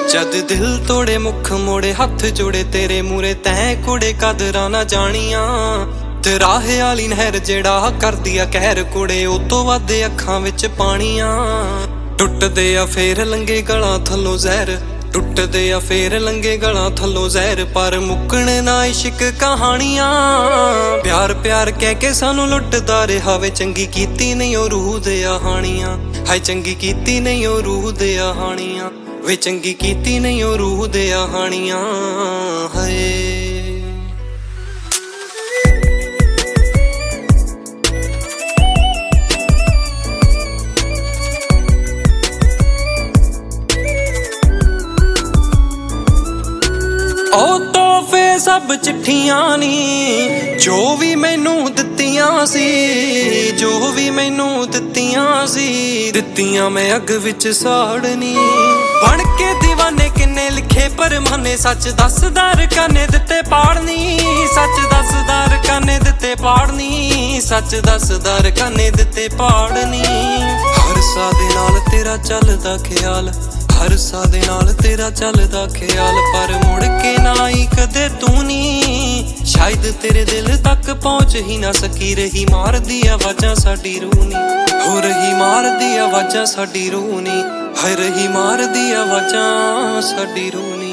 जद दिल तोड़े मुख मोड़े हथ जोड़े तेरे मूरे तैं कुड़े कदरां ना जानियां ते राह आली नहर जेड़ा करदी आ कहर कुड़े ओ तो वध अखां विच पानियां टुटदे आ फेर लंगे गलां थल्लों जहर टुटदे आ फेर लंगे गलां थल्लों जहर पर मुक्कण ना इश्क कहानियां प्यार प्यार कह के सानू लुटदा रहा वे चंगी कीती नहीं ओ रूह दे हानियां हाय चंगी कीती नहीं ओ रूह दे हानियां वे चंगी कीती नहीं ओ रूह दे हानियां हाय ओ तोहफे सब चिट्ठियां नी जो भी मैनू दित्तियां सी जो भी मैनू दित्तियां मैं अग विच साड़नी बन के दीवाने किन्ने लिखे परमाने सच दसदार काने दिते पाड़नी सच दसदार काने दिते पाड़नी सच दसदार काने दिते पाड़नी हर सा दे नाल तेरा चलदा ख्याल हर सा दे नाल तेरा चलदा ख्याल पर मुड़ के ना आई कदे तू नी शायद तेरे दिल तक पहुंच ही ना सकी रही मार दी आवाज़ां साडी रूह नी हो रही मार दी आवाज़ां साडी रूह नी है रही मार दी आवाज़ां साडी रूह नी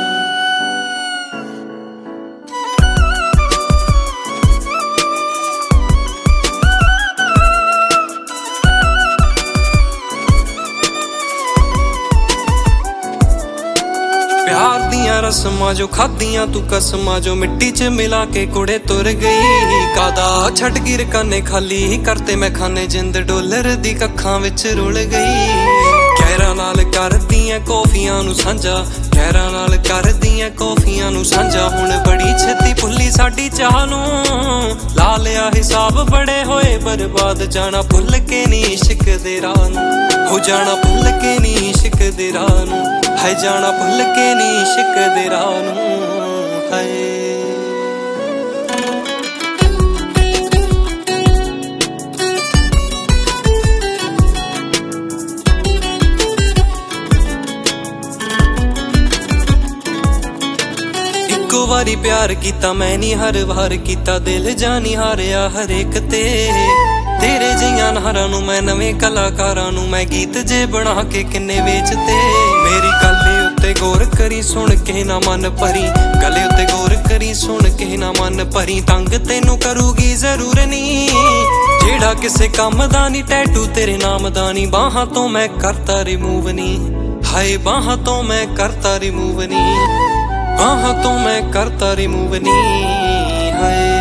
प्यार दियां रस्मां जो खादियां तू कसमां जो मिट्टी च मिला के कुड़े तुर गई कादा छट गिर काने खाली करते मैं खाने जिंद डॉलर दी कखां विच रुल गई गैरां नाल करदियां कॉफियां नू सांझा गैरां नाल करदियां कॉफियां नू सांझा हुण बड़ी छेती भुल्ली साडी चाह नू ला लिया हिसाब बड़े होए बर्बाद जाना भुल के नी इश्क दे राह नू हो जाना भुल के नी इश्क दे राह नू है जाना भुल के नी इश्क दे राह नू है इक्को वारी प्यार कीता मैं नी हर वार कीता दिल जानी हारिया हर एक ते तेरे जिहियां नारां नू मैं नवे कलाकारां नू मैं गीत जे बना के किन्ने वेचते मेरी गल्ले उत्ते गौर करी सुन के ना मन भरी गले उत्ते गौर करी सुन के ना मन भरी तंग तेनू करूगी जरूर नी जेड़ा किसे काम दा नी टैटू तेरे नाम दा नी बाहां तो मैं करता रिमूव नी हाय बाहां तो मैं करता रिमूव नी बाहां तो मैं करता रिमूव नी हाय